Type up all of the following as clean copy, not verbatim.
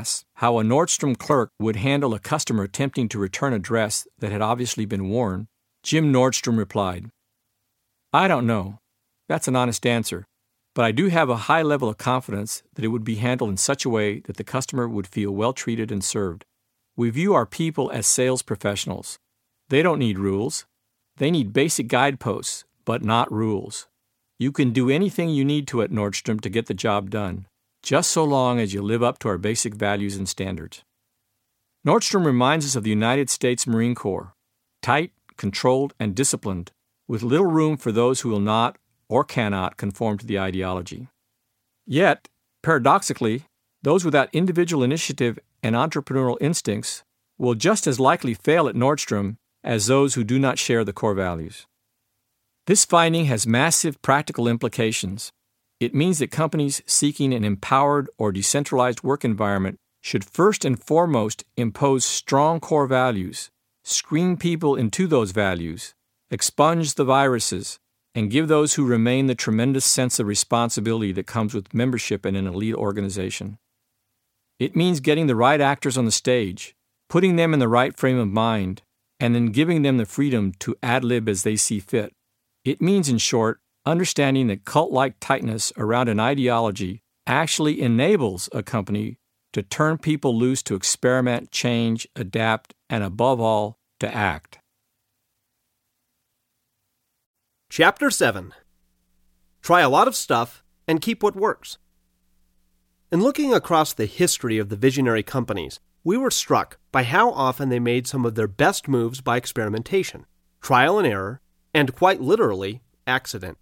asks how a Nordstrom clerk would handle a customer attempting to return a dress that had obviously been worn, Jim Nordstrom replied, "I don't know. That's an honest answer, but I do have a high level of confidence that it would be handled in such a way that the customer would feel well treated and served. We view our people as sales professionals. They don't need rules. They need basic guideposts, but not rules. You can do anything you need to at Nordstrom to get the job done, just so long as you live up to our basic values and standards." Nordstrom reminds us of the United States Marine Corps, tight, controlled, and disciplined, with little room for those who will not or cannot conform to the ideology. Yet, paradoxically, those without individual initiative and entrepreneurial instincts will just as likely fail at Nordstrom as those who do not share the core values. This finding has massive practical implications. It means that companies seeking an empowered or decentralized work environment should first and foremost impose strong core values, screen people into those values, expunge the viruses, and give those who remain the tremendous sense of responsibility that comes with membership in an elite organization. It means getting the right actors on the stage, putting them in the right frame of mind, and then giving them the freedom to ad-lib as they see fit. It means, in short, understanding that cult-like tightness around an ideology actually enables a company to turn people loose to experiment, change, adapt, and above all, to act. Chapter 7. Try a lot of stuff and keep what works. In looking across the history of the visionary companies, we were struck by how often they made some of their best moves by experimentation, trial and error, and quite literally, accident.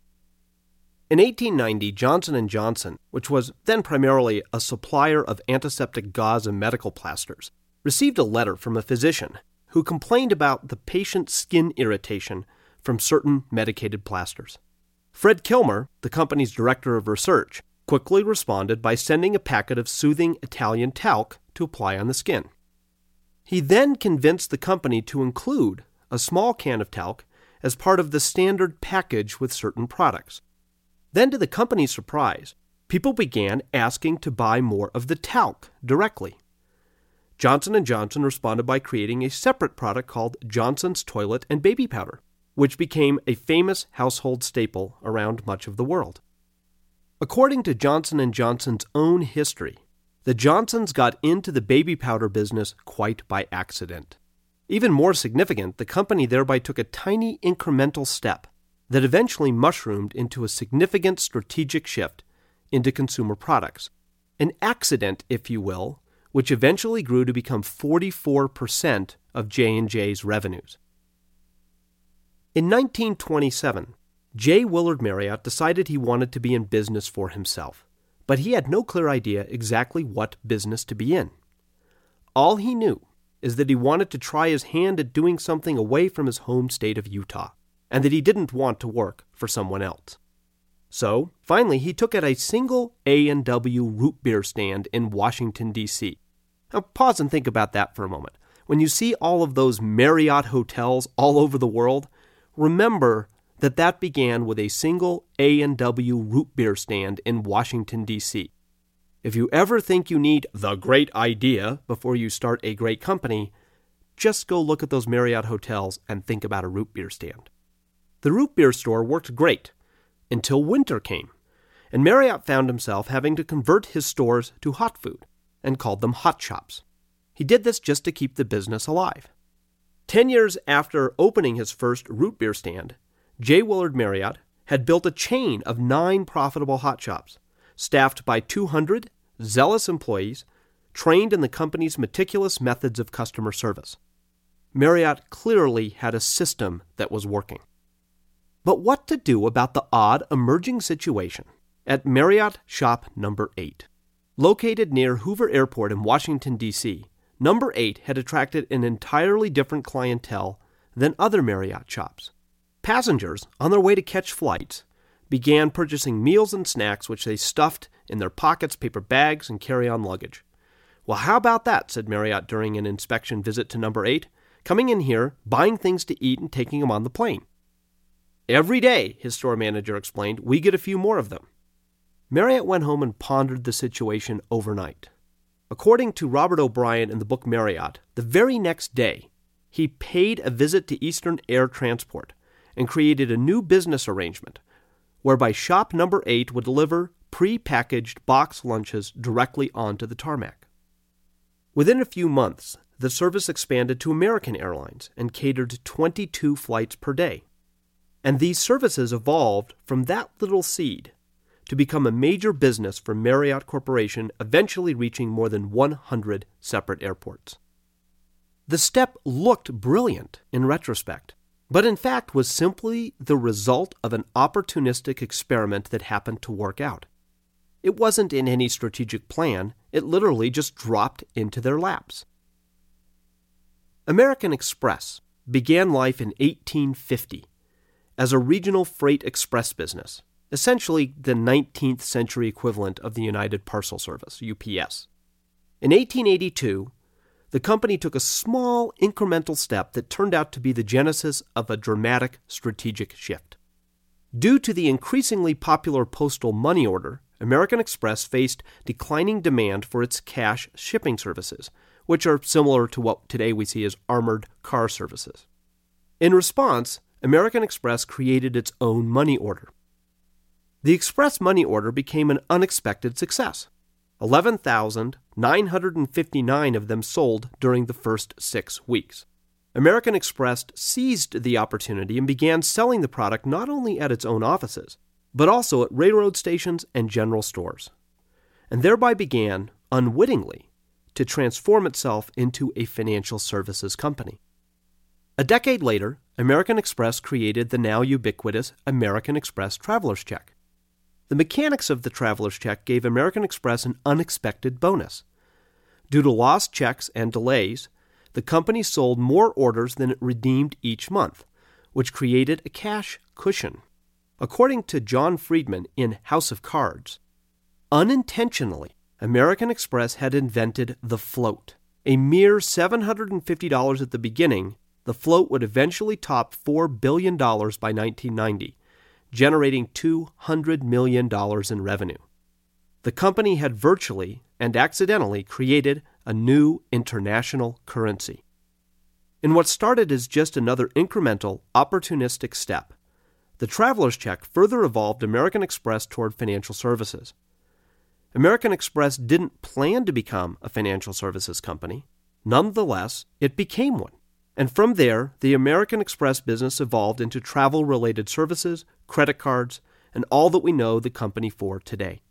In 1890, Johnson & Johnson, which was then primarily a supplier of antiseptic gauze and medical plasters, received a letter from a physician who complained about the patient's skin irritation from certain medicated plasters. Fred Kilmer, the company's director of research, quickly responded by sending a packet of soothing Italian talc to apply on the skin. He then convinced the company to include a small can of talc as part of the standard package with certain products. Then, to the company's surprise, people began asking to buy more of the talc directly. Johnson & Johnson responded by creating a separate product called Johnson's Toilet and Baby Powder, which became a famous household staple around much of the world. According to Johnson & Johnson's own history, the Johnsons got into the baby powder business quite by accident. Even more significant, the company thereby took a tiny incremental step that eventually mushroomed into a significant strategic shift into consumer products. An accident, if you will, which eventually grew to become 44% of J&J's revenues. In 1927, J. Willard Marriott decided he wanted to be in business for himself, but he had no clear idea exactly what business to be in. All he knew is that he wanted to try his hand at doing something away from his home state of Utah, and that he didn't want to work for someone else. So, finally, he took at a single A&W root beer stand in Washington, D.C. Now, pause and think about that for a moment. When you see all of those Marriott hotels all over the world, remember that that began with a single A&W root beer stand in Washington, D.C. If you ever think you need the great idea before you start a great company, just go look at those Marriott hotels and think about a root beer stand. The root beer store worked great until winter came, and Marriott found himself having to convert his stores to hot food and called them hot shops. He did this just to keep the business alive. 10 years after opening his first root beer stand, J. Willard Marriott had built a chain of 9 profitable hot shops, staffed by 200 zealous employees trained in the company's meticulous methods of customer service. Marriott clearly had a system that was working. But what to do about the odd emerging situation at Marriott Shop Number 8? Located near Hoover Airport in Washington, D.C., Number 8 had attracted an entirely different clientele than other Marriott shops. Passengers, on their way to catch flights, began purchasing meals and snacks which they stuffed in their pockets, paper bags, and carry-on luggage. "Well, how about that?" said Marriott during an inspection visit to Number 8, "coming in here, buying things to eat, and taking them on the plane." "Every day," his store manager explained, "we get a few more of them." Marriott went home and pondered the situation overnight. According to Robert O'Brien in the book Marriott, the very next day, he paid a visit to Eastern Air Transport and created a new business arrangement whereby shop number 8 would deliver pre-packaged box lunches directly onto the tarmac. Within a few months, the service expanded to American Airlines and catered to 22 flights per day. And these services evolved from that little seed to become a major business for Marriott Corporation, eventually reaching more than 100 separate airports. The step looked brilliant in retrospect, but in fact was simply the result of an opportunistic experiment that happened to work out. It wasn't in any strategic plan, it literally just dropped into their laps. American Express began life in 1850 as a regional freight express business, essentially the 19th century equivalent of the United Parcel Service, UPS. In 1882, the company took a small incremental step that turned out to be the genesis of a dramatic strategic shift. Due to the increasingly popular postal money order, American Express faced declining demand for its cash shipping services, which are similar to what today we see as armored car services. In response, American Express created its own money order. The Express money order became an unexpected success. 11,959 of them sold during the first 6 weeks. American Express seized the opportunity and began selling the product not only at its own offices, but also at railroad stations and general stores, and thereby began, unwittingly, to transform itself into a financial services company. A decade later, American Express created the now ubiquitous American Express Traveler's Check. The mechanics of the Traveler's Check gave American Express an unexpected bonus. Due to lost checks and delays, the company sold more orders than it redeemed each month, which created a cash cushion. According to John Friedman in House of Cards, unintentionally, American Express had invented the float. A mere $750 at the beginning, the float would eventually top $4 billion by 1990, generating $200 million in revenue. The company had virtually and accidentally created a new international currency. In what started as just another incremental, opportunistic step, the Traveler's Check further evolved American Express toward financial services. American Express didn't plan to become a financial services company. Nonetheless, it became one. And from there, the American Express business evolved into travel-related services, credit cards, and all that we know the company for today.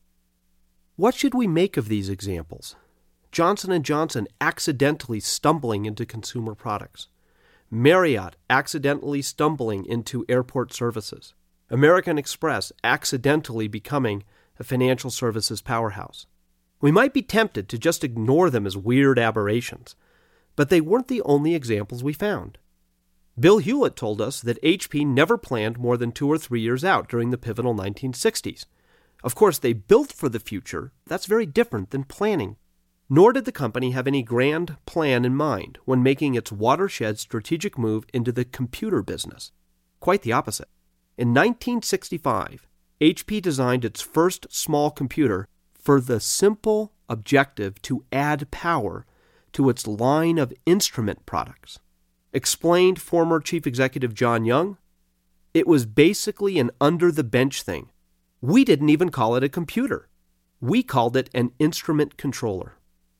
What should we make of these examples? Johnson & Johnson accidentally stumbling into consumer products. Marriott accidentally stumbling into airport services. American Express accidentally becoming a financial services powerhouse. We might be tempted to just ignore them as weird aberrations, but they weren't the only examples we found. Bill Hewlett told us that HP never planned more than 2 or 3 years out during the pivotal 1960s. Of course, they built for the future. That's very different than planning. Nor did the company have any grand plan in mind when making its watershed strategic move into the computer business. Quite the opposite. In 1965, HP designed its first small computer for the simple objective to add power to its line of instrument products. Explained former Chief Executive John Young, it was basically an under-the-bench thing. We didn't even call it a computer. We called it an instrument controller.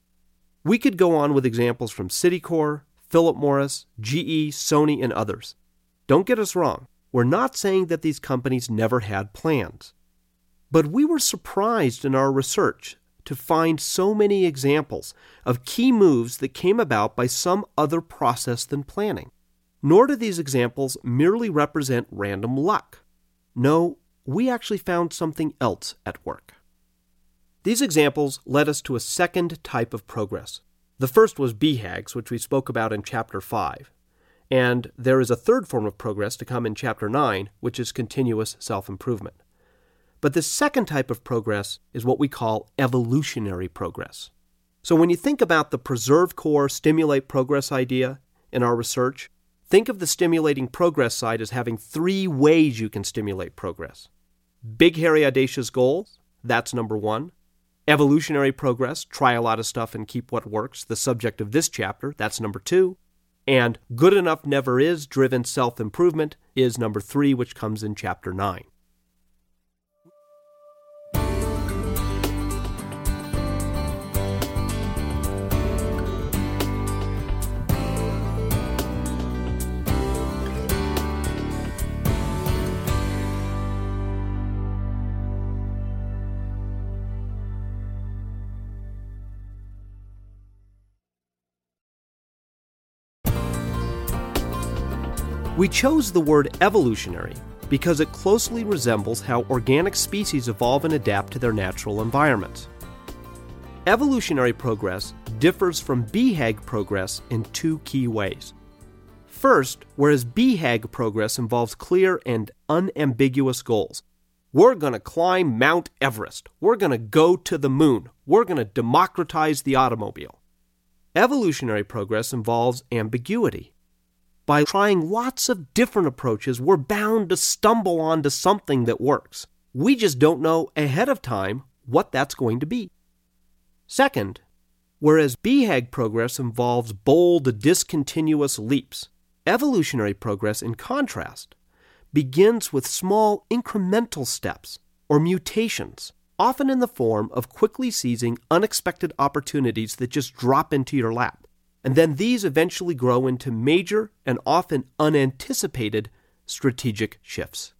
We could go on with examples from Citicorp, Philip Morris, GE, Sony, and others. Don't get us wrong. We're not saying that these companies never had plans. But we were surprised in our research to find so many examples of key moves that came about by some other process than planning. Nor do these examples merely represent random luck. No, we actually found something else at work. These examples led us to a second type of progress. The first was BHAGs, which we spoke about in Chapter 5. And there is a third form of progress to come in Chapter 9, which is continuous self-improvement. But the second type of progress is what we call evolutionary progress. So when you think about the preserve core, stimulate progress idea in our research, think of the stimulating progress side as having 3 ways you can stimulate progress. Big, hairy, audacious goals, that's number 1. Evolutionary progress, try a lot of stuff and keep what works, the subject of this chapter, that's number 2. And good enough never is, driven self-improvement is number 3, which comes in chapter 9. We chose the word evolutionary because it closely resembles how organic species evolve and adapt to their natural environments. Evolutionary progress differs from BHAG progress in 2 key ways. First, whereas BHAG progress involves clear and unambiguous goals. We're going to climb Mount Everest. We're going to go to the moon. We're going to democratize the automobile. Evolutionary progress involves ambiguity. By trying lots of different approaches, we're bound to stumble onto something that works. We just don't know ahead of time what that's going to be. Second, whereas BHAG progress involves bold, discontinuous leaps, evolutionary progress, in contrast, begins with small incremental steps or mutations, often in the form of quickly seizing unexpected opportunities that just drop into your lap. And then these eventually grow into major and often unanticipated strategic shifts.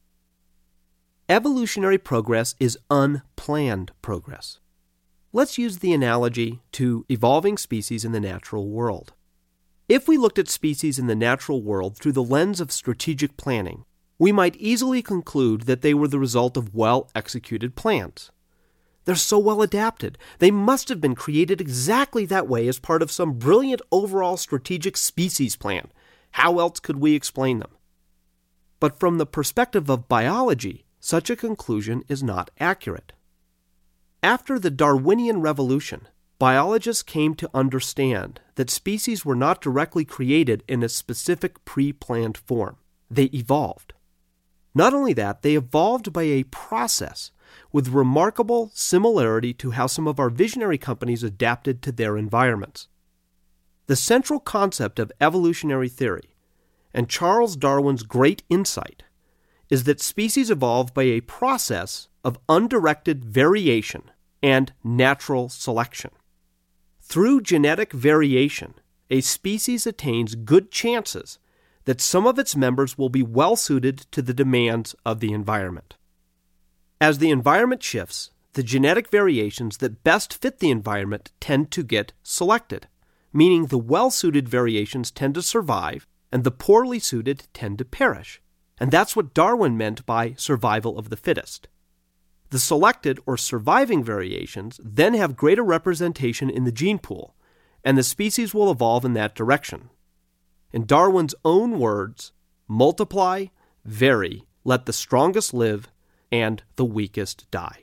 Evolutionary progress is unplanned progress. Let's use the analogy to evolving species in the natural world. If we looked at species in the natural world through the lens of strategic planning, we might easily conclude that they were the result of well-executed plans. They're so well adapted. They must have been created exactly that way as part of some brilliant overall strategic species plan. How else could we explain them? But from the perspective of biology, such a conclusion is not accurate. After the Darwinian Revolution, biologists came to understand that species were not directly created in a specific pre-planned form. They evolved. Not only that, they evolved by a process with remarkable similarity to how some of our visionary companies adapted to their environments. The central concept of evolutionary theory, and Charles Darwin's great insight, is that species evolve by a process of undirected variation and natural selection. Through genetic variation, a species attains good chances that some of its members will be well suited to the demands of the environment. As the environment shifts, the genetic variations that best fit the environment tend to get selected, meaning the well-suited variations tend to survive and the poorly suited tend to perish. And that's what Darwin meant by survival of the fittest. The selected or surviving variations then have greater representation in the gene pool, and the species will evolve in that direction. In Darwin's own words, multiply, vary, let the strongest live, and the weakest die.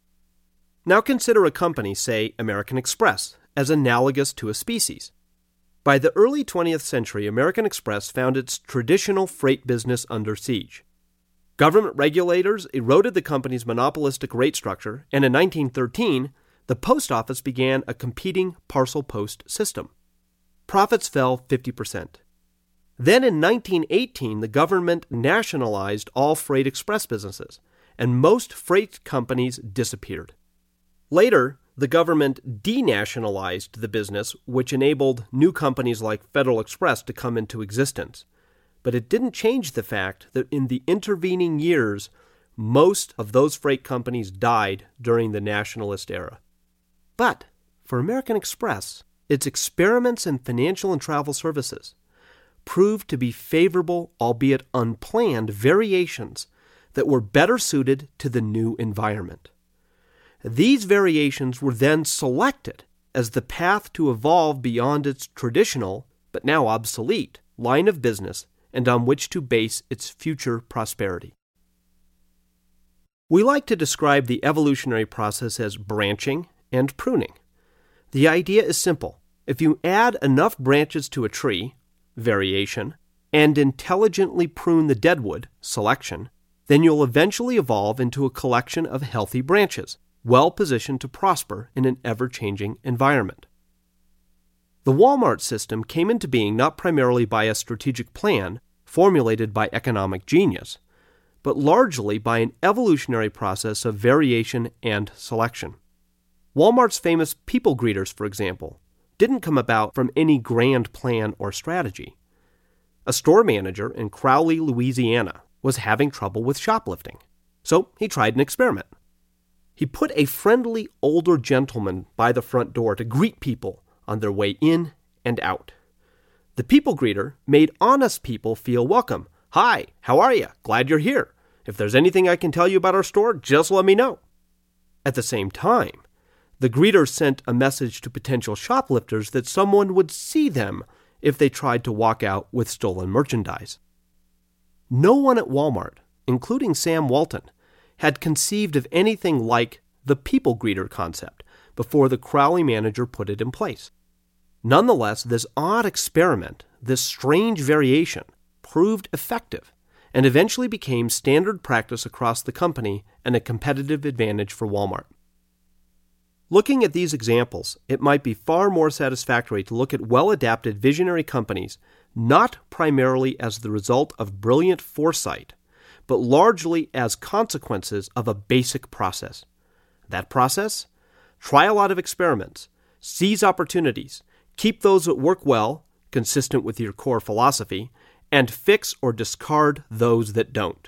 Now consider a company, say American Express, as analogous to a species. By the early 20th century, American Express found its traditional freight business under siege. Government regulators eroded the company's monopolistic rate structure, and in 1913, the post office began a competing parcel post system. Profits fell 50%. Then in 1918, the government nationalized all freight express businesses, and most freight companies disappeared. Later, the government denationalized the business, which enabled new companies like Federal Express to come into existence. But it didn't change the fact that in the intervening years, most of those freight companies died during the nationalist era. But for American Express, its experiments in financial and travel services proved to be favorable, albeit unplanned, variations that were better suited to the new environment. These variations were then selected as the path to evolve beyond its traditional, but now obsolete, line of business and on which to base its future prosperity. We like to describe the evolutionary process as branching and pruning. The idea is simple. If you add enough branches to a tree, variation, and intelligently prune the deadwood, selection, then you'll eventually evolve into a collection of healthy branches, well positioned to prosper in an ever-changing environment. The Walmart system came into being not primarily by a strategic plan formulated by economic genius, but largely by an evolutionary process of variation and selection. Walmart's famous people greeters, for example, didn't come about from any grand plan or strategy. A store manager in Crowley, Louisiana, was having trouble with shoplifting, so he tried an experiment. He put a friendly older gentleman by the front door to greet people on their way in and out. The people greeter made honest people feel welcome. "Hi, how are you? Glad you're here. If there's anything I can tell you about our store, just let me know." At the same time, the greeter sent a message to potential shoplifters that someone would see them if they tried to walk out with stolen merchandise. No one at Walmart, including Sam Walton, had conceived of anything like the people greeter concept before the Crowley manager put it in place. Nonetheless, this odd experiment, this strange variation, proved effective and eventually became standard practice across the company and a competitive advantage for Walmart. Looking at these examples, it might be far more satisfactory to look at well-adapted visionary companies not primarily as the result of brilliant foresight, but largely as consequences of a basic process. That process? Try a lot of experiments, seize opportunities, keep those that work well, consistent with your core philosophy, and fix or discard those that don't.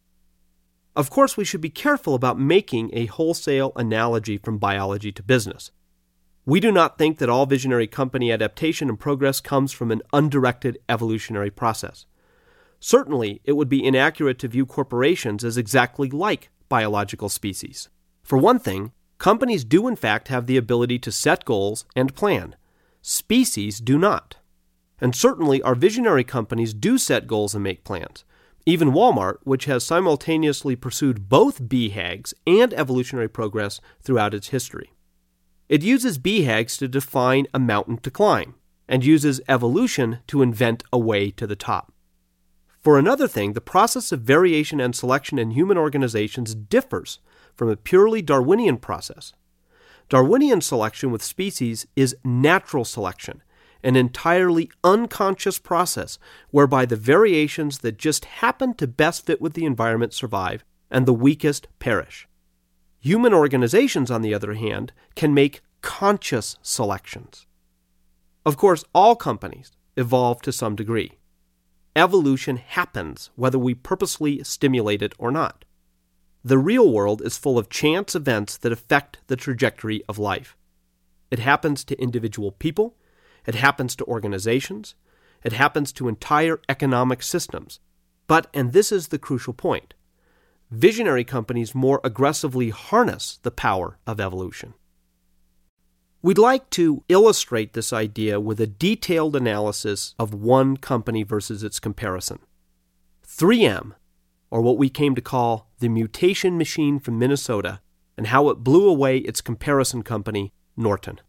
Of course, we should be careful about making a wholesale analogy from biology to business. We do not think that all visionary company adaptation and progress comes from an undirected evolutionary process. Certainly, it would be inaccurate to view corporations as exactly like biological species. For one thing, companies do in fact have the ability to set goals and plan. Species do not. And certainly, our visionary companies do set goals and make plans. Even Walmart, which has simultaneously pursued both BHAGs and evolutionary progress throughout its history. It uses BHAGs to define a mountain to climb, and uses evolution to invent a way to the top. For another thing, the process of variation and selection in human organizations differs from a purely Darwinian process. Darwinian selection with species is natural selection, an entirely unconscious process whereby the variations that just happen to best fit with the environment survive and the weakest perish. Human organizations, on the other hand, can make conscious selections. Of course, all companies evolve to some degree. Evolution happens whether we purposely stimulate it or not. The real world is full of chance events that affect the trajectory of life. It happens to individual people. It happens to organizations. It happens to entire economic systems. But, and this is the crucial point, visionary companies more aggressively harness the power of evolution. We'd like to illustrate this idea with a detailed analysis of one company versus its comparison. 3M, or what we came to call the mutation machine from Minnesota, and how it blew away its comparison company, Norton.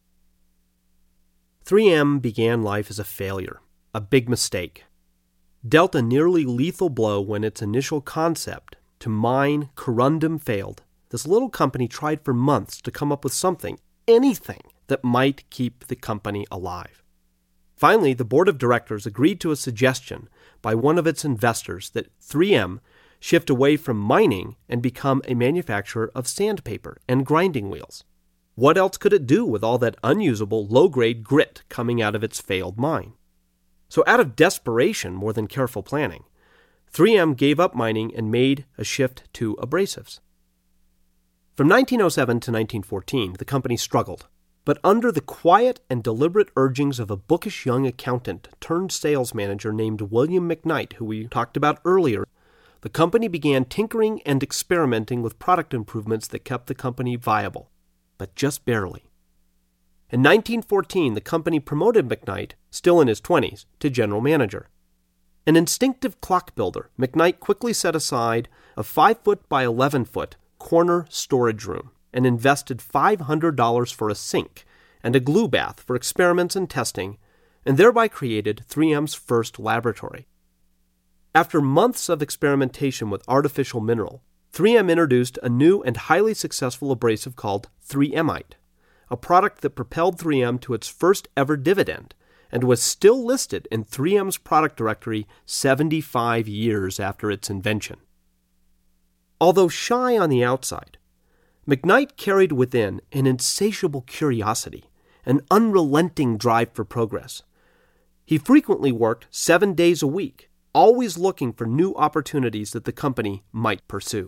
3M began life as a failure, a big mistake. Dealt a nearly lethal blow when its initial concept to mine corundum failed. This little company tried for months to come up with something, anything, that might keep the company alive. Finally, the board of directors agreed to a suggestion by one of its investors that 3M shift away from mining and become a manufacturer of sandpaper and grinding wheels. What else could it do with all that unusable, low-grade grit coming out of its failed mine? So out of desperation more than careful planning, 3M gave up mining and made a shift to abrasives. From 1907 to 1914, the company struggled, but under the quiet and deliberate urgings of a bookish young accountant turned sales manager named William McKnight, who we talked about earlier, the company began tinkering and experimenting with product improvements that kept the company viable, but just barely. In 1914, the company promoted McKnight, still in his 20s, to general manager. An instinctive clock builder, McKnight quickly set aside a 5-foot by 11-foot corner storage room and invested $500 for a sink and a glue bath for experiments and testing, and thereby created 3M's first laboratory. After months of experimentation with artificial mineral, 3M introduced a new and highly successful abrasive called 3Mite, a product that propelled 3M to its first ever dividend and was still listed in 3M's product directory 75 years after its invention. Although shy on the outside, McKnight carried within an insatiable curiosity, an unrelenting drive for progress. He frequently worked 7 days a week, always looking for new opportunities that the company might pursue.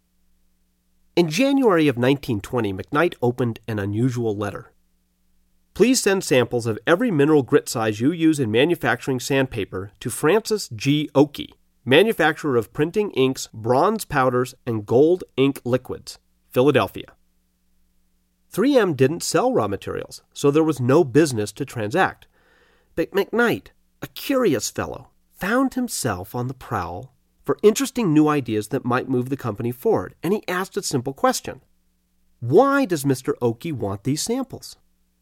In January of 1920, McKnight opened an unusual letter. Please send samples of every mineral grit size you use in manufacturing sandpaper to Francis G. Oakey, manufacturer of printing inks, bronze powders, and gold ink liquids, Philadelphia. 3M didn't sell raw materials, so there was no business to transact. But McKnight, a curious fellow, found himself on the prowl for interesting new ideas that might move the company forward, and he asked a simple question. Why does Mr. Oakey want these samples?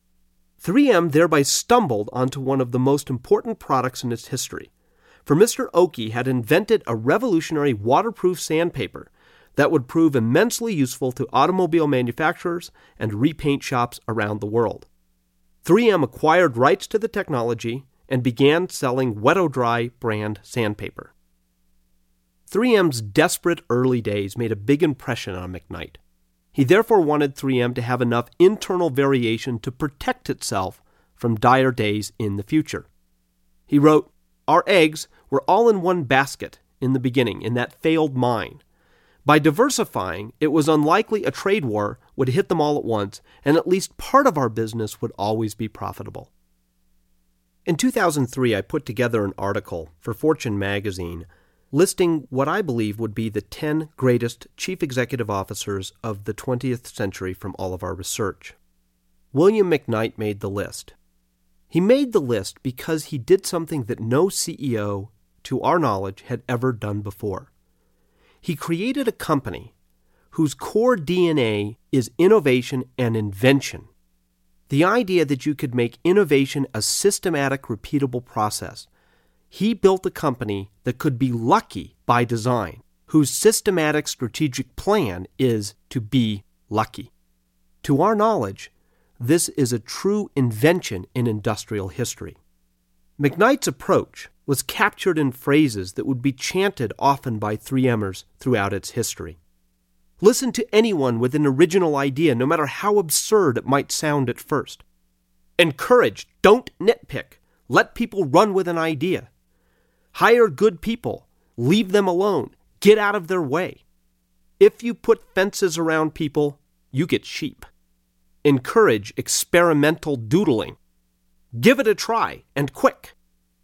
3M thereby stumbled onto one of the most important products in its history, for Mr. Oakey had invented a revolutionary waterproof sandpaper that would prove immensely useful to automobile manufacturers and repaint shops around the world. 3M acquired rights to the technology and began selling Wet-O-Dry brand sandpaper. 3M's desperate early days made a big impression on McKnight. He therefore wanted 3M to have enough internal variation to protect itself from dire days in the future. He wrote, "Our eggs were all in one basket in the beginning in that failed mine. By diversifying, it was unlikely a trade war would hit them all at once, and at least part of our business would always be profitable." In 2003, I put together an article for Fortune magazine listing what I believe would be the 10 greatest chief executive officers of the 20th century from all of our research. William McKnight made the list. He made the list because he did something that no CEO, to our knowledge, had ever done before. He created a company whose core DNA is innovation and invention. The idea that you could make innovation a systematic, repeatable process. He built a company that could be lucky by design, whose systematic strategic plan is to be lucky. To our knowledge, this is a true invention in industrial history. McKnight's approach was captured in phrases that would be chanted often by 3Mers throughout its history. Listen to anyone with an original idea, no matter how absurd it might sound at first. Encourage, don't nitpick. Let people run with an idea. Hire good people. Leave them alone. Get out of their way. If you put fences around people, you get sheep. Encourage experimental doodling. Give it a try, and quick.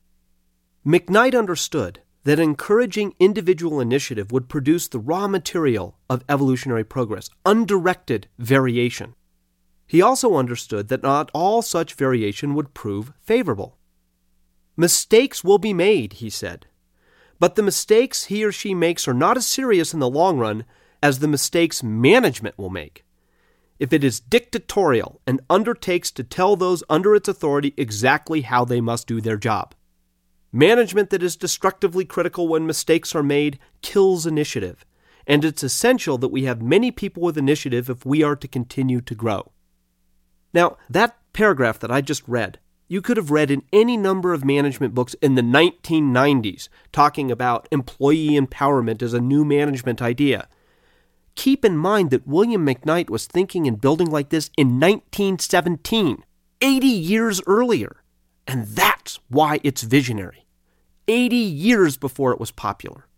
McKnight understood that encouraging individual initiative would produce the raw material of evolutionary progress, undirected variation. He also understood that not all such variation would prove favorable. Mistakes will be made, he said, but the mistakes he or she makes are not as serious in the long run as the mistakes management will make. If it is dictatorial and undertakes to tell those under its authority exactly how they must do their job. Management that is destructively critical when mistakes are made kills initiative, and it's essential that we have many people with initiative if we are to continue to grow. Now, that paragraph that I just read, you could have read in any number of management books in the 1990s talking about employee empowerment as a new management idea. Keep in mind that William McKnight was thinking and building like this in 1917, 80 years earlier. And that's why it's visionary. 80 years before it was popular.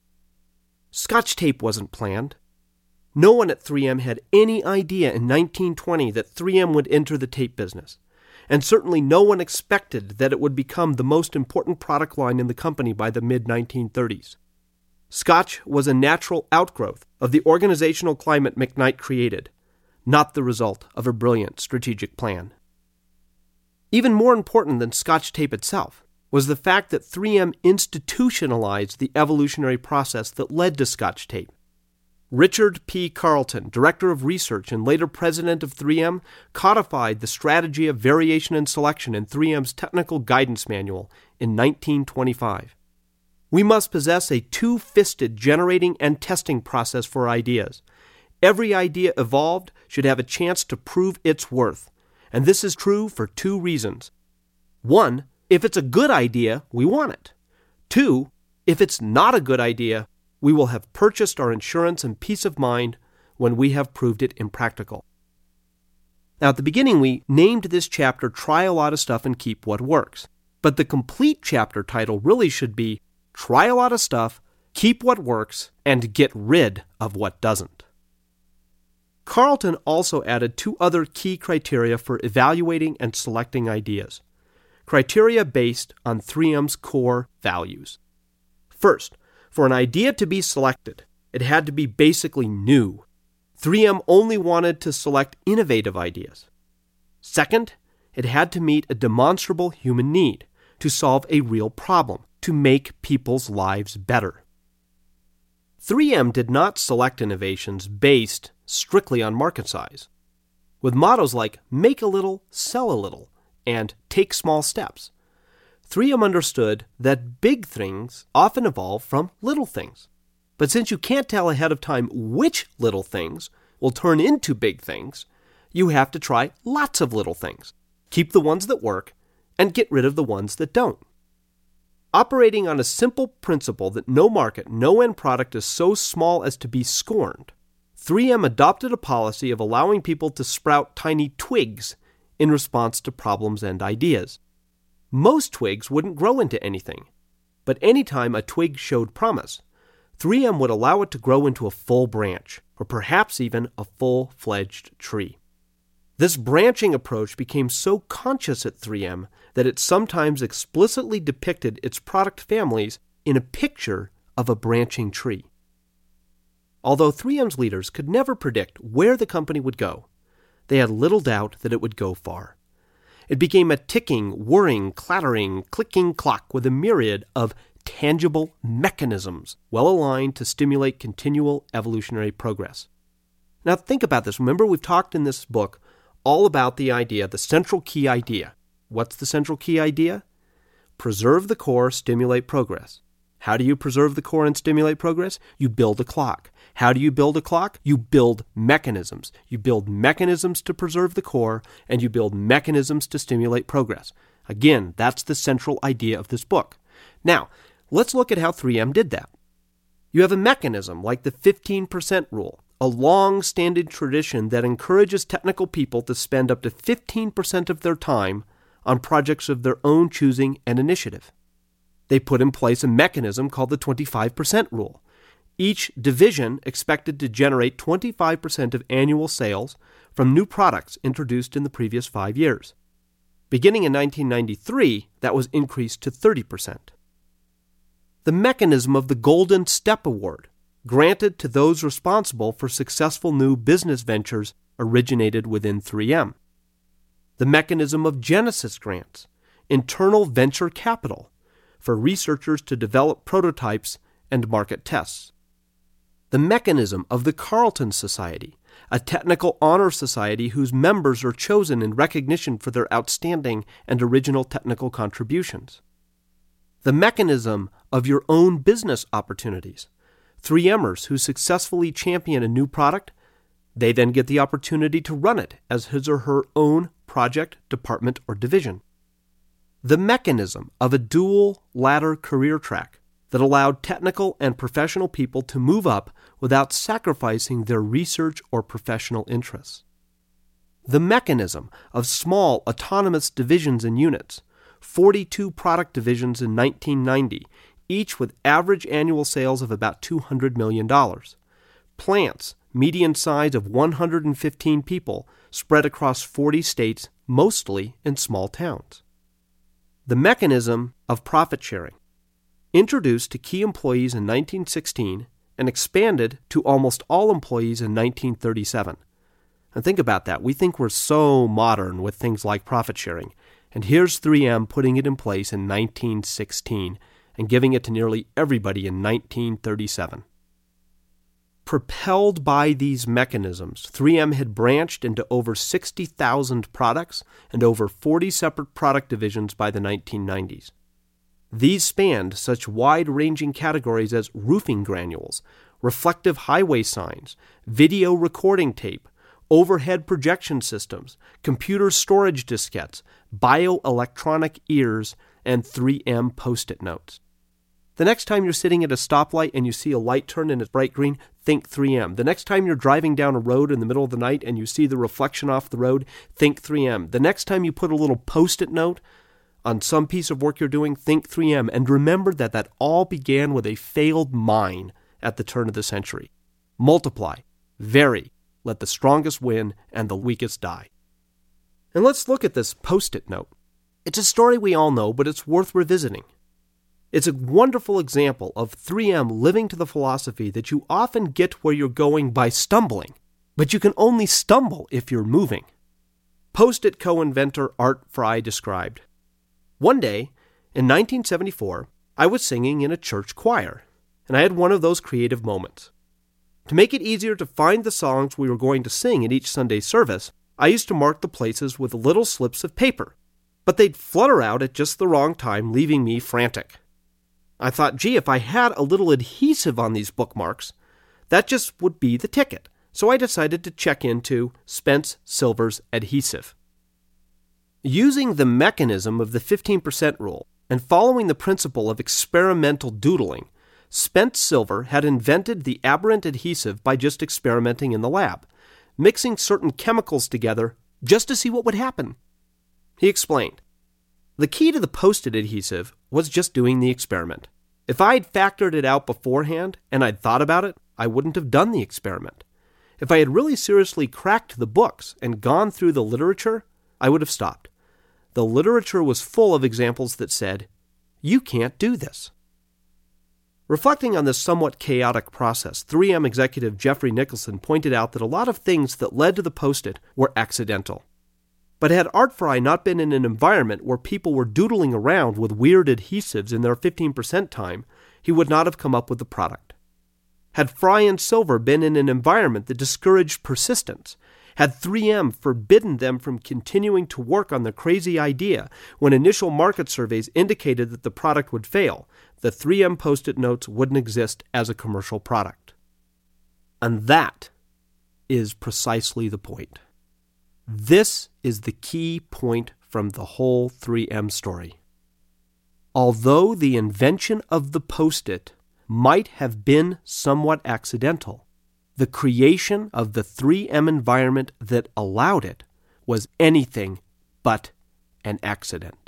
Scotch tape wasn't planned. No one at 3M had any idea in 1920 that 3M would enter the tape business. And certainly no one expected that it would become the most important product line in the company by the mid-1930s. Scotch was a natural outgrowth of the organizational climate McKnight created, not the result of a brilliant strategic plan. Even more important than Scotch tape itself was the fact that 3M institutionalized the evolutionary process that led to Scotch tape. Richard P. Carlton, director of research and later president of 3M, codified the strategy of variation and selection in 3M's technical guidance manual in 1925. We must possess a two-fisted generating and testing process for ideas. Every idea evolved should have a chance to prove its worth, and this is true for two reasons. 1, if it's a good idea, we want it. 2, if it's not a good idea, we will have purchased our insurance and peace of mind when we have proved it impractical. Now, at the beginning, we named this chapter Try a Lot of Stuff and Keep What Works. But the complete chapter title really should be Try a Lot of Stuff, Keep What Works, and Get Rid of What Doesn't. Carlton also added two other key criteria for evaluating and selecting ideas. Criteria based on 3M's core values. First, for an idea to be selected, it had to be basically new. 3M only wanted to select innovative ideas. Second, it had to meet a demonstrable human need, to solve a real problem, to make people's lives better. 3M did not select innovations based strictly on market size. With mottos like make a little, sell a little, and take small steps, 3M understood that big things often evolve from little things. But since you can't tell ahead of time which little things will turn into big things, you have to try lots of little things. Keep the ones that work and get rid of the ones that don't. Operating on a simple principle that no market, no end product is so small as to be scorned, 3M adopted a policy of allowing people to sprout tiny twigs in response to problems and ideas. Most twigs wouldn't grow into anything, but anytime a twig showed promise, 3M would allow it to grow into a full branch, or perhaps even a full-fledged tree. This branching approach became so conscious at 3M that it sometimes explicitly depicted its product families in a picture of a branching tree. Although 3M's leaders could never predict where the company would go, they had little doubt that it would go far. It became a ticking, whirring, clattering, clicking clock with a myriad of tangible mechanisms well aligned to stimulate continual evolutionary progress. Now think about this. Remember, we've talked in this book all about the idea, the central key idea. What's the central key idea? Preserve the core, stimulate progress. How do you preserve the core and stimulate progress? You build a clock. How do you build a clock? You build mechanisms. You build mechanisms to preserve the core, and you build mechanisms to stimulate progress. Again, that's the central idea of this book. Now, let's look at how 3M did that. You have a mechanism like the 15% rule, a long-standing tradition that encourages technical people to spend up to 15% of their time on projects of their own choosing and initiative. They put in place a mechanism called the 25% rule. Each division expected to generate 25% of annual sales from new products introduced in the previous 5 years. Beginning in 1993, that was increased to 30%. The mechanism of the Golden Step Award, granted to those responsible for successful new business ventures, originated within 3M. The mechanism of Genesis grants, internal venture capital, for researchers to develop prototypes and market tests. The mechanism of the Carlton Society, a technical honor society whose members are chosen in recognition for their outstanding and original technical contributions. The mechanism of your own business opportunities. 3Mers who successfully champion a new product, they then get the opportunity to run it as his or her own project, department, or division. The mechanism of a dual ladder career track that allowed technical and professional people to move up without sacrificing their research or professional interests. The mechanism of small autonomous divisions and units, 42 product divisions in 1990, each with average annual sales of about $200 million. Plants, median size of 115 people, spread across 40 states, mostly in small towns. The mechanism of profit sharing, introduced to key employees in 1916 and expanded to almost all employees in 1937. And think about that. We think we're so modern with things like profit sharing. And here's 3M putting it in place in 1916 and giving it to nearly everybody in 1937. Propelled by these mechanisms, 3M had branched into over 60,000 products and over 40 separate product divisions by the 1990s. These spanned such wide-ranging categories as roofing granules, reflective highway signs, video recording tape, overhead projection systems, computer storage diskettes, bioelectronic ears, and 3M Post-it notes. The next time you're sitting at a stoplight and you see a light turn and it's bright green, think 3M. The next time you're driving down a road in the middle of the night and you see the reflection off the road, think 3M. The next time you put a little Post-it note on some piece of work you're doing, think 3M. And remember that all began with a failed mine at the turn of the century. Multiply, vary, let the strongest win and the weakest die. And let's look at this Post-it note. It's a story we all know, but it's worth revisiting. It's a wonderful example of 3M living to the philosophy that you often get where you're going by stumbling, but you can only stumble if you're moving. Post-it co-inventor Art Fry described, "One day, in 1974, I was singing in a church choir, and I had one of those creative moments. To make it easier to find the songs we were going to sing at each Sunday service, I used to mark the places with little slips of paper, but they'd flutter out at just the wrong time, leaving me frantic. I thought, gee, if I had a little adhesive on these bookmarks, that just would be the ticket. So I decided to check into Spence Silver's adhesive. Using the mechanism of the 15% rule and following the principle of experimental doodling, Spence Silver had invented the aberrant adhesive by just experimenting in the lab, mixing certain chemicals together just to see what would happen. He explained, "The key to the Post-it adhesive was just doing the experiment. If I'd factored it out beforehand and I'd thought about it, I wouldn't have done the experiment. If I had really seriously cracked the books and gone through the literature, I would have stopped. The literature was full of examples that said, 'You can't do this.'" Reflecting on this somewhat chaotic process, 3M executive Jeffrey Nicholson pointed out that a lot of things that led to the Post-it were accidental. But had Art Fry not been in an environment where people were doodling around with weird adhesives in their 15% time, he would not have come up with the product. Had Fry and Silver been in an environment that discouraged persistence, had 3M forbidden them from continuing to work on the crazy idea when initial market surveys indicated that the product would fail, the 3M Post-it notes wouldn't exist as a commercial product. And that is precisely the point. This is the key point from the whole 3M story. Although the invention of the Post-it might have been somewhat accidental, the creation of the 3M environment that allowed it was anything but an accident.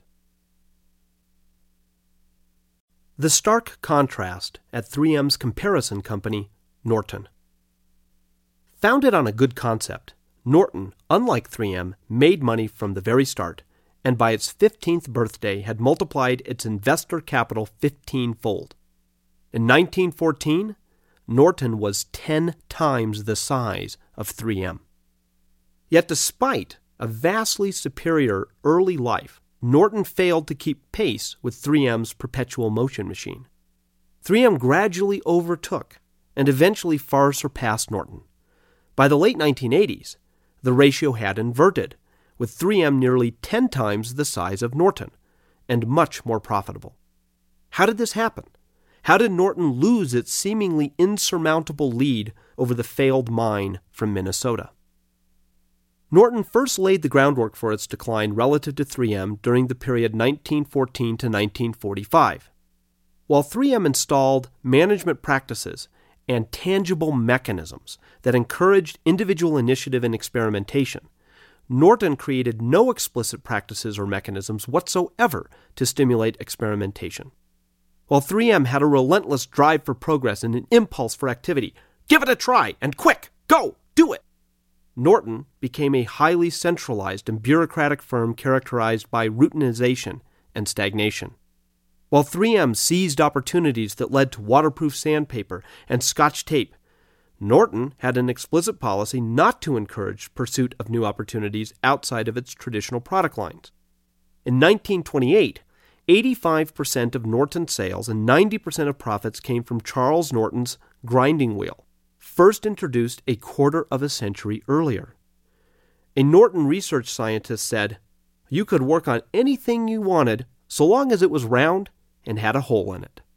The stark contrast at 3M's comparison company, Norton. Founded on a good concept, Norton, unlike 3M, made money from the very start, and by its 15th birthday had multiplied its investor capital 15-fold. In 1914, Norton was 10 times the size of 3M. Yet despite a vastly superior early life, Norton failed to keep pace with 3M's perpetual motion machine. 3M gradually overtook and eventually far surpassed Norton. By the late 1980s, the ratio had inverted, with 3M nearly 10 times the size of Norton, and much more profitable. How did this happen? How did Norton lose its seemingly insurmountable lead over the failed mine from Minnesota? Norton first laid the groundwork for its decline relative to 3M during the period 1914 to 1945. While 3M installed management practices and tangible mechanisms that encouraged individual initiative and experimentation, Norton created no explicit practices or mechanisms whatsoever to stimulate experimentation. While 3M had a relentless drive for progress and an impulse for activity, give it a try, and quick, go, do it, Norton became a highly centralized and bureaucratic firm characterized by routinization and stagnation. While 3M seized opportunities that led to waterproof sandpaper and Scotch tape, Norton had an explicit policy not to encourage pursuit of new opportunities outside of its traditional product lines. In 1928, 85% of Norton sales and 90% of profits came from Charles Norton's grinding wheel, first introduced a quarter of a century earlier. A Norton research scientist said, "You could work on anything you wanted so long as it was round and had a hole in it.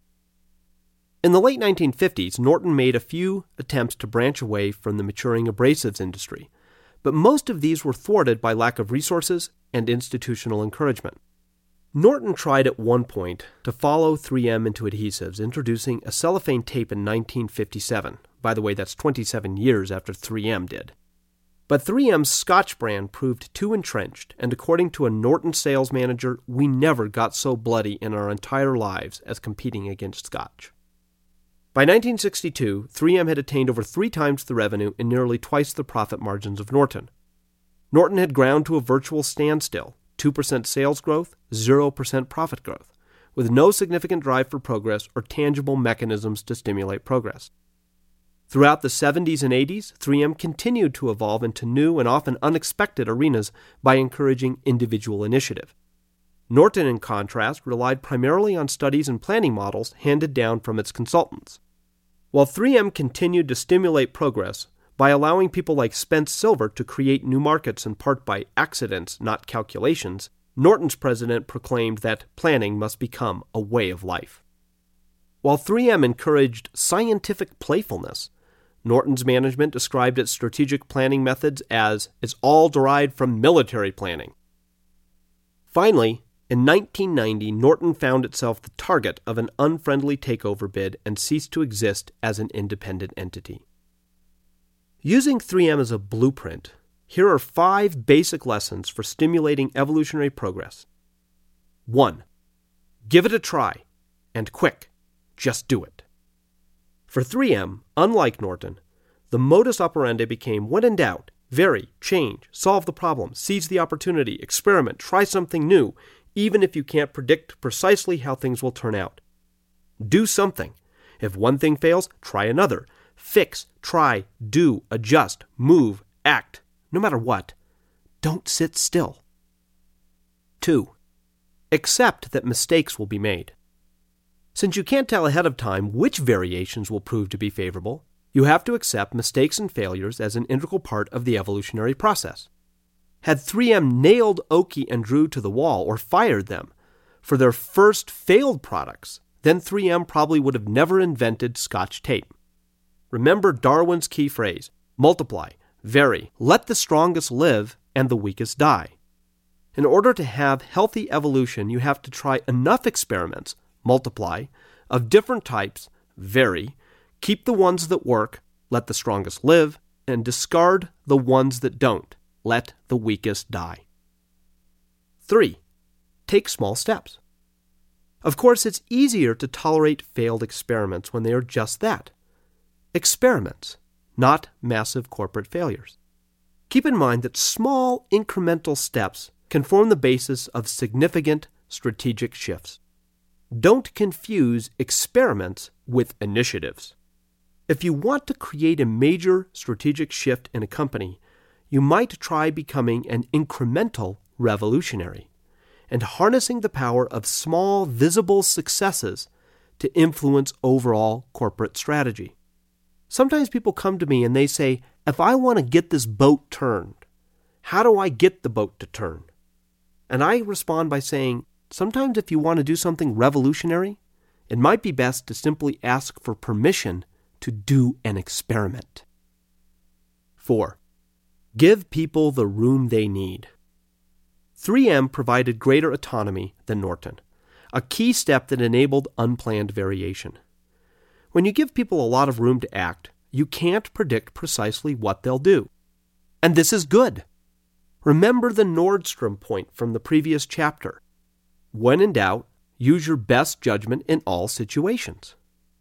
In the late 1950s, Norton made a few attempts to branch away from the maturing abrasives industry, but most of these were thwarted by lack of resources and institutional encouragement. Norton tried at one point to follow 3M into adhesives, introducing a cellophane tape in 1957. By the way, that's 27 years after 3M did. But 3M's Scotch brand proved too entrenched, and according to a Norton sales manager, we never got so bloody in our entire lives as competing against Scotch. By 1962, 3M had attained over 3 times the revenue and nearly twice the profit margins of Norton. Norton had ground to a virtual standstill, 2% sales growth, 0% profit growth, with no significant drive for progress or tangible mechanisms to stimulate progress. Throughout the 70s and 80s, 3M continued to evolve into new and often unexpected arenas by encouraging individual initiative. Norton, in contrast, relied primarily on studies and planning models handed down from its consultants. While 3M continued to stimulate progress by allowing people like Spence Silver to create new markets in part by accidents, not calculations, Norton's president proclaimed that planning must become a way of life. While 3M encouraged scientific playfulness, Norton's management described its strategic planning methods as "it's all derived from military planning." Finally, in 1990, Norton found itself the target of an unfriendly takeover bid and ceased to exist as an independent entity. Using 3M as a blueprint, here are 5 basic lessons for stimulating evolutionary progress. 1. Give it a try, and quick. Just do it. For 3M, unlike Norton, the modus operandi became when in doubt, vary, change, solve the problem, seize the opportunity, experiment, try something new, even if you can't predict precisely how things will turn out. Do something. If one thing fails, try another. Fix, try, do, adjust, move, act, no matter what. Don't sit still. 2. Accept that mistakes will be made. Since you can't tell ahead of time which variations will prove to be favorable, you have to accept mistakes and failures as an integral part of the evolutionary process. Had 3M nailed Oki and Drew to the wall or fired them for their first failed products, then 3M probably would have never invented Scotch tape. Remember Darwin's key phrase, multiply, vary, let the strongest live and the weakest die. In order to have healthy evolution, you have to try enough experiments, multiply, of different types, vary, keep the ones that work, let the strongest live, and discard the ones that don't, let the weakest die. 3. Take small steps. Of course, it's easier to tolerate failed experiments when they are just that. Experiments, not massive corporate failures. Keep in mind that small incremental steps can form the basis of significant strategic shifts. Don't confuse experiments with initiatives. If you want to create a major strategic shift in a company, you might try becoming an incremental revolutionary and harnessing the power of small, visible successes to influence overall corporate strategy. Sometimes people come to me and they say, if I want to get this boat turned, how do I get the boat to turn? And I respond by saying, sometimes if you want to do something revolutionary, it might be best to simply ask for permission to do an experiment. 4. Give people the room they need. 3M provided greater autonomy than Norton, a key step that enabled unplanned variation. When you give people a lot of room to act, you can't predict precisely what they'll do. And this is good. Remember the Nordstrom point from the previous chapter. When in doubt, use your best judgment in all situations.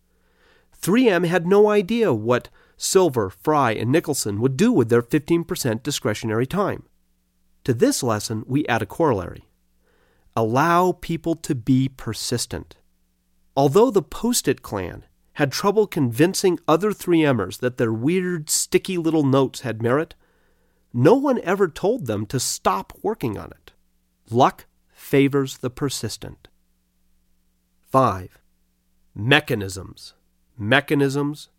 3M had no idea what Silver, Fry, and Nicholson would do with their 15% discretionary time. To this lesson, we add a corollary. Allow people to be persistent. Although the Post-it clan had trouble convincing other 3Mers that their weird, sticky little notes had merit, no one ever told them to stop working on it. Luck favors the persistent. 5. Mechanisms. Mechanisms.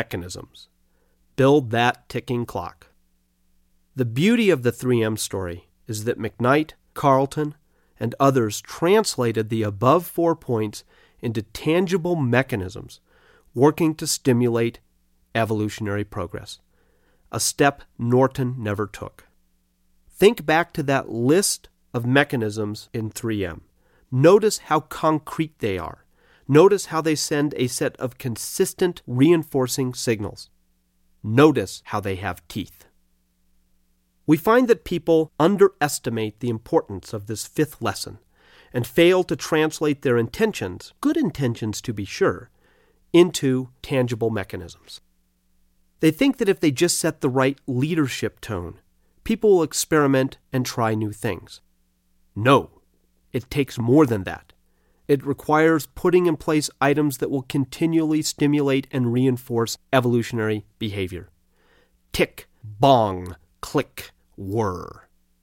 Build that ticking clock. The beauty of the 3M story is that McKnight, Carlton, and others translated the above 4 points into tangible mechanisms working to stimulate evolutionary progress, a step Norton never took. Think back to that list of mechanisms in 3M. Notice how concrete they are. Notice how they send a set of consistent reinforcing signals. Notice how they have teeth. We find that people underestimate the importance of this fifth lesson and fail to translate their intentions, good intentions to be sure, into tangible mechanisms. They think that if they just set the right leadership tone, people will experiment and try new things. No, it takes more than that. It requires putting in place items that will continually stimulate and reinforce evolutionary behavior. Tick, bong, click, whir.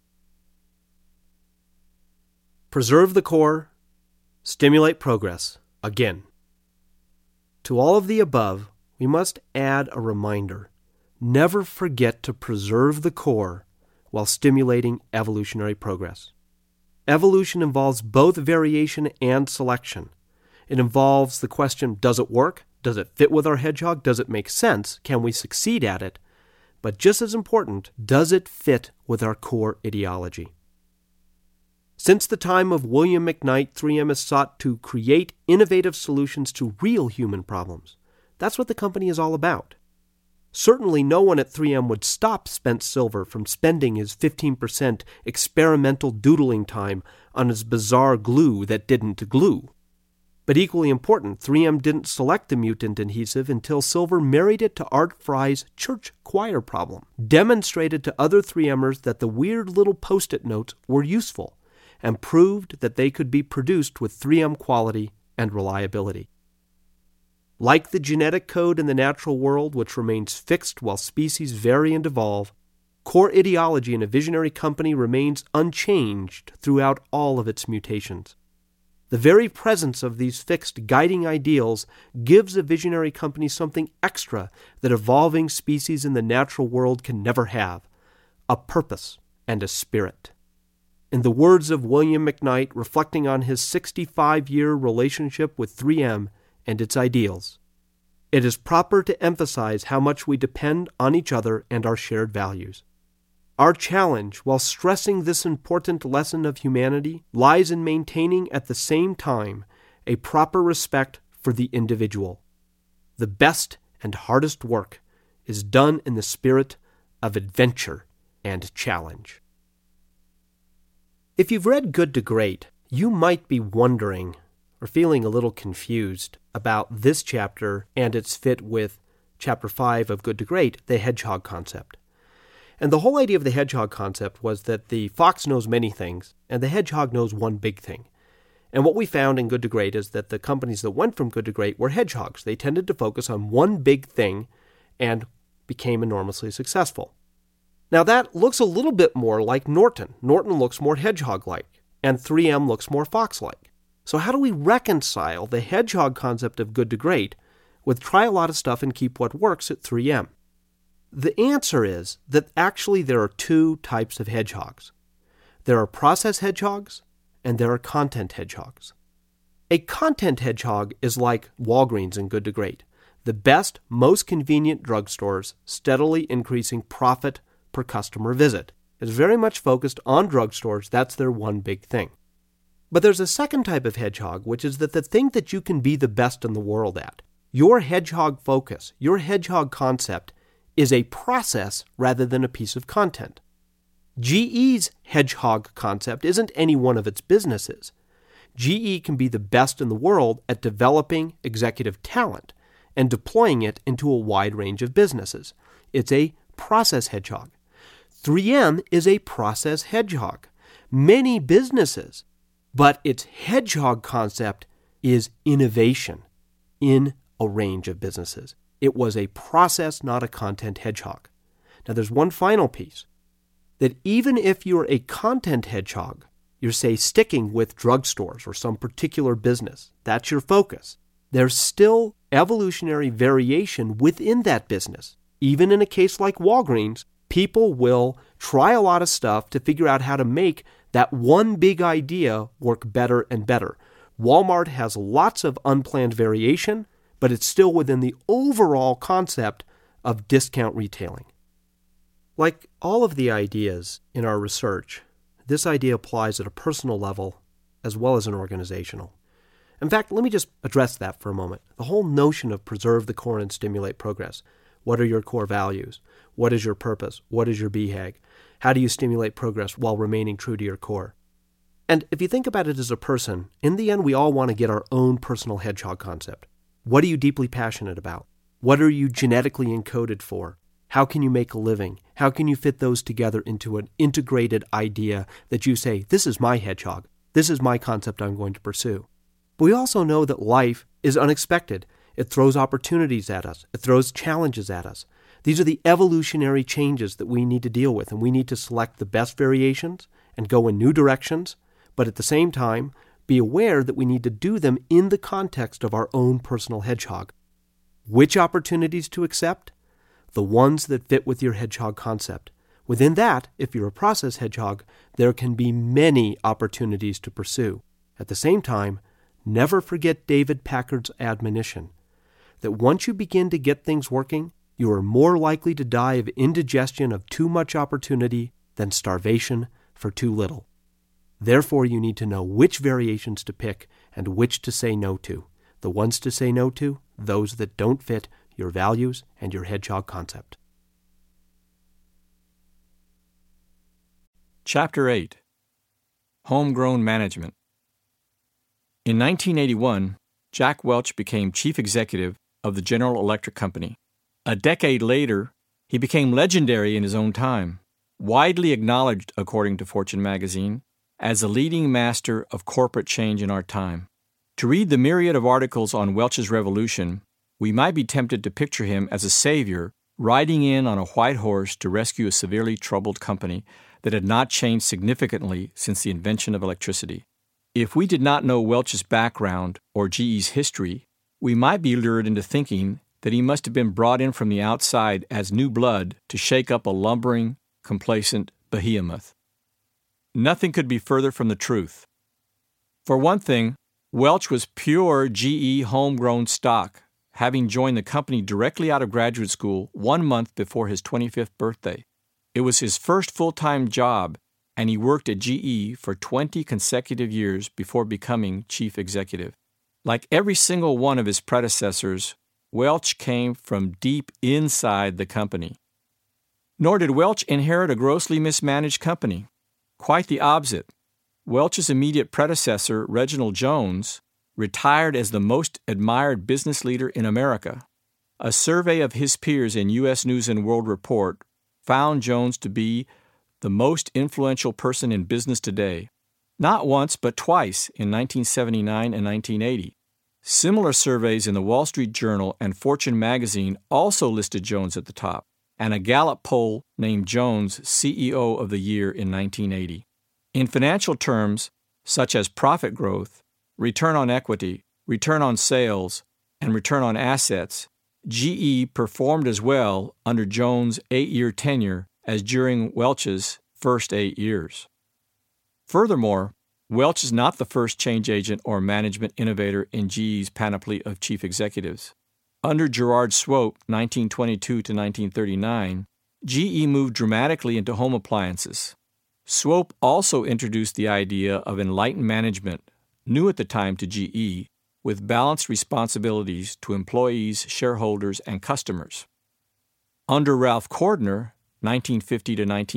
Preserve the core, stimulate progress, again. To all of the above, we must add a reminder. Never forget to preserve the core while stimulating evolutionary progress. Evolution involves both variation and selection. It involves the question, does it work? Does it fit with our hedgehog? Does it make sense? Can we succeed at it? But just as important, does it fit with our core ideology? Since the time of William McKnight, 3M has sought to create innovative solutions to real human problems. That's what the company is all about. Certainly no one at 3M would stop Spence Silver from spending his 15% experimental doodling time on his bizarre glue that didn't glue. But equally important, 3M didn't select the mutant adhesive until Silver married it to Art Fry's church choir problem, demonstrated to other 3Mers that the weird little Post-it notes were useful, and proved that they could be produced with 3M quality and reliability. Like the genetic code in the natural world, which remains fixed while species vary and evolve, core ideology in a visionary company remains unchanged throughout all of its mutations. The very presence of these fixed guiding ideals gives a visionary company something extra that evolving species in the natural world can never have: a purpose and a spirit. In the words of William McKnight, reflecting on his 65-year relationship with 3M and its ideals, it is proper to emphasize how much we depend on each other and our shared values. Our challenge, while stressing this important lesson of humanity, lies in maintaining at the same time a proper respect for the individual. The best and hardest work is done in the spirit of adventure and challenge. If you've read Good to Great, you might be wondering or feeling a little confused about this chapter and its fit with Chapter 5 of Good to Great, the hedgehog concept. And the whole idea of the hedgehog concept was that the fox knows many things, and the hedgehog knows one big thing. And what we found in Good to Great is that the companies that went from good to great were hedgehogs. They tended to focus on one big thing and became enormously successful. Now that looks a little bit more like Norton. Norton looks more hedgehog-like, and 3M looks more fox-like. So how do we reconcile the hedgehog concept of good to great with try a lot of stuff and keep what works at 3M? The answer is that actually there are two types of hedgehogs. There are process hedgehogs and there are content hedgehogs. A content hedgehog is like Walgreens and Good to Great, the best, most convenient drugstores, steadily increasing profit per customer visit. It's very much focused on drugstores. That's their one big thing. But there's a second type of hedgehog, which is that the thing that you can be the best in the world at, your hedgehog focus, your hedgehog concept, is a process rather than a piece of content. GE's hedgehog concept isn't any one of its businesses. GE can be the best in the world at developing executive talent and deploying it into a wide range of businesses. It's a process hedgehog. 3M is a process hedgehog. Many businesses, but its hedgehog concept is innovation in a range of businesses. It was a process, not a content hedgehog. Now there's one final piece, that even if you're a content hedgehog, you're, say, sticking with drugstores or some particular business, that's your focus, there's still evolutionary variation within that business. Even in a case like Walgreens, people will try a lot of stuff to figure out how to make that one big idea work better and better. Walmart has lots of unplanned variation, but it's still within the overall concept of discount retailing. Like all of the ideas in our research, this idea applies at a personal level as well as an organizational. In fact, let me just address that for a moment. The whole notion of preserve the core and stimulate progress. What are your core values? What is your purpose? What is your BHAG? How do you stimulate progress while remaining true to your core? And if you think about it as a person, in the end, we all want to get our own personal hedgehog concept. What are you deeply passionate about? What are you genetically encoded for? How can you make a living? How can you fit those together into an integrated idea that you say, this is my hedgehog. This is my concept I'm going to pursue. But we also know that life is unexpected. It throws opportunities at us. It throws challenges at us. These are the evolutionary changes that we need to deal with, and we need to select the best variations and go in new directions, but at the same time, be aware that we need to do them in the context of our own personal hedgehog. Which opportunities to accept? The ones that fit with your hedgehog concept. Within that, if you're a process hedgehog, there can be many opportunities to pursue. At the same time, never forget David Packard's admonition that once you begin to get things working, you are more likely to die of indigestion of too much opportunity than starvation for too little. Therefore, you need to know which variations to pick and which to say no to. The ones to say no to, those that don't fit your values and your hedgehog concept. Chapter 8. Homegrown Management. In 1981, Jack Welch became chief executive of the General Electric Company. A decade later, he became legendary in his own time, widely acknowledged, according to Fortune magazine, as a leading master of corporate change in our time. To read the myriad of articles on Welch's revolution, we might be tempted to picture him as a savior riding in on a white horse to rescue a severely troubled company that had not changed significantly since the invention of electricity. If we did not know Welch's background or GE's history, we might be lured into thinking that he must have been brought in from the outside as new blood to shake up a lumbering, complacent behemoth. Nothing could be further from the truth. For one thing, Welch was pure GE homegrown stock, having joined the company directly out of graduate school 1 month before his 25th birthday. It was his first full-time job, and he worked at GE for 20 consecutive years before becoming chief executive. Like every single one of his predecessors, Welch came from deep inside the company. Nor did Welch inherit a grossly mismanaged company. Quite the opposite. Welch's immediate predecessor, Reginald Jones, retired as the most admired business leader in America. A survey of his peers in U.S. News & World Report found Jones to be the most influential person in business today, not once but twice in 1979 and 1980. Similar surveys in the Wall Street Journal and Fortune magazine also listed Jones at the top, and a Gallup poll named Jones CEO of the Year in 1980. In financial terms, such as profit growth, return on equity, return on sales, and return on assets, GE performed as well under Jones' 8-year tenure as during Welch's first 8 years. Furthermore, Welch is not the first change agent or management innovator in GE's panoply of chief executives. Under Gerard Swope, 1922 to 1939, GE moved dramatically into home appliances. Swope also introduced the idea of enlightened management, new at the time to GE, with balanced responsibilities to employees, shareholders, and customers. Under Ralph Cordner, 1950 to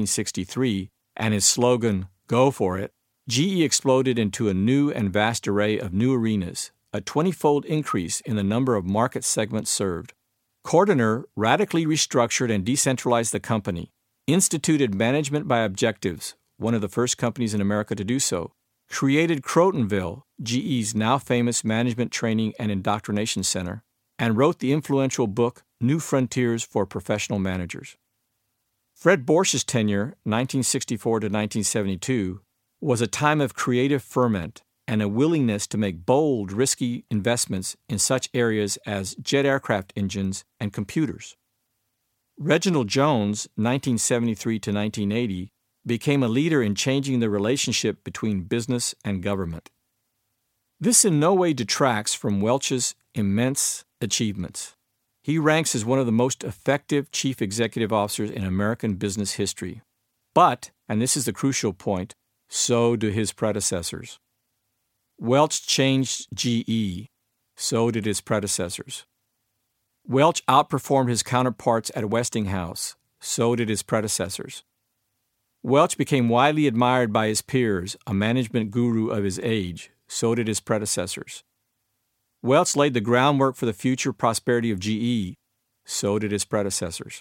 1963, and his slogan, "Go for it," GE exploded into a new and vast array of new arenas, a 20-fold increase in the number of market segments served. Cordner radically restructured and decentralized the company, instituted management by objectives, one of the first companies in America to do so, created Crotonville, GE's now famous management training and indoctrination center, and wrote the influential book New Frontiers for Professional Managers. Fred Borsch's tenure, 1964 to 1972, was a time of creative ferment and a willingness to make bold, risky investments in such areas as jet aircraft engines and computers. Reginald Jones, 1973 to 1980, became a leader in changing the relationship between business and government. This in no way detracts from Welch's immense achievements. He ranks as one of the most effective chief executive officers in American business history. But, and this is the crucial point, so do his predecessors. Welch changed GE. So did his predecessors. Welch outperformed his counterparts at Westinghouse. So did his predecessors. Welch became widely admired by his peers, a management guru of his age. So did his predecessors. Welch laid the groundwork for the future prosperity of GE. So did his predecessors.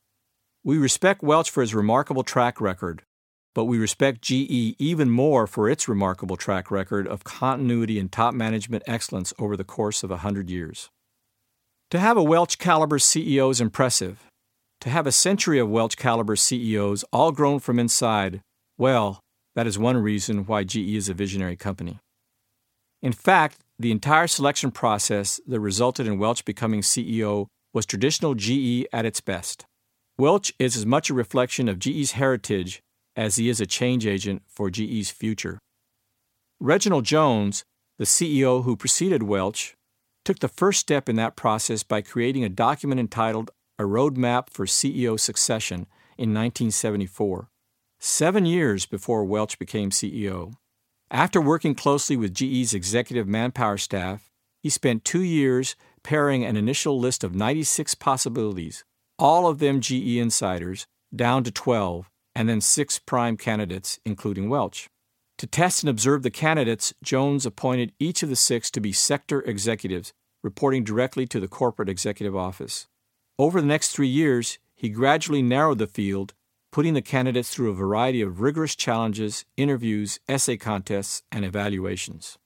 We respect Welch for his remarkable track record, but we respect GE even more for its remarkable track record of continuity and top management excellence over the course of 100 years. To have a Welch-caliber CEO is impressive. To have a century of Welch-caliber CEOs all grown from inside, well, that is one reason why GE is a visionary company. In fact, the entire selection process that resulted in Welch becoming CEO was traditional GE at its best. Welch is as much a reflection of GE's heritage as he is a change agent for GE's future. Reginald Jones, the CEO who preceded Welch, took the first step in that process by creating a document entitled A Roadmap for CEO Succession in 1974, 7 years before Welch became CEO. After working closely with GE's executive manpower staff, he spent 2 years paring an initial list of 96 possibilities, all of them GE insiders, down to 12, and then 6 prime candidates, including Welch. To test and observe the candidates, Jones appointed each of the 6 to be sector executives, reporting directly to the corporate executive office. Over the next 3 years, he gradually narrowed the field, putting the candidates through a variety of rigorous challenges, interviews, essay contests, and evaluations.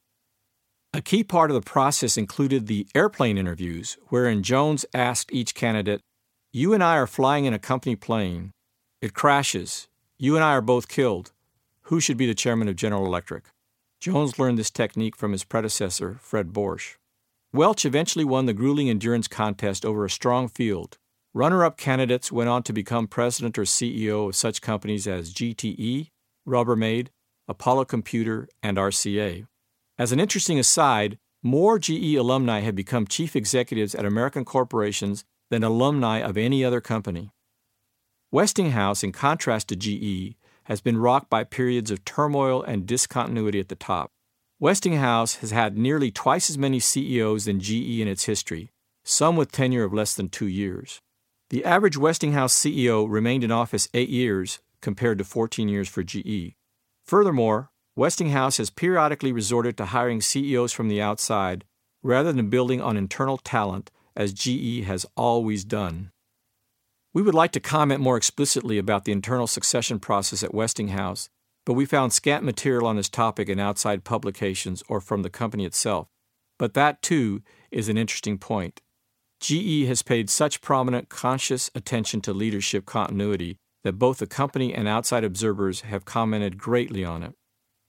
A key part of the process included the airplane interviews, wherein Jones asked each candidate, "You and I are flying in a company plane. It crashes. You and I are both killed. Who should be the chairman of General Electric?" Jones learned this technique from his predecessor, Fred Borsch. Welch eventually won the grueling endurance contest over a strong field. Runner-up candidates went on to become president or CEO of such companies as GTE, Rubbermaid, Apollo Computer, and RCA. As an interesting aside, more GE alumni have become chief executives at American corporations than alumni of any other company. Westinghouse, in contrast to GE, has been rocked by periods of turmoil and discontinuity at the top. Westinghouse has had nearly twice as many CEOs than GE in its history, some with tenure of less than 2 years. The average Westinghouse CEO remained in office 8 years, compared to 14 years for GE. Furthermore, Westinghouse has periodically resorted to hiring CEOs from the outside rather than building on internal talent, as GE has always done. We would like to comment more explicitly about the internal succession process at Westinghouse, but we found scant material on this topic in outside publications or from the company itself. But that, too, is an interesting point. GE has paid such prominent, conscious attention to leadership continuity that both the company and outside observers have commented greatly on it.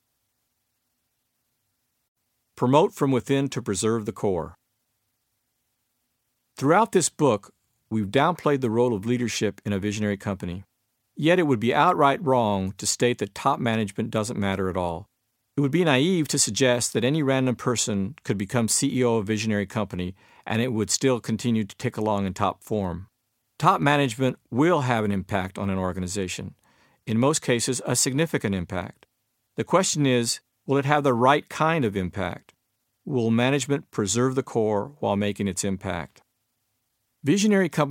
Promote from within to preserve the core. Throughout this book, we've downplayed the role of leadership in a visionary company. Yet it would be outright wrong to state that top management doesn't matter at all. It would be naive to suggest that any random person could become CEO of a visionary company and it would still continue to tick along in top form. Top management will have an impact on an organization, in most cases a significant impact. The question is, will it have the right kind of impact? Will management preserve the core while making its impact? Visionary companies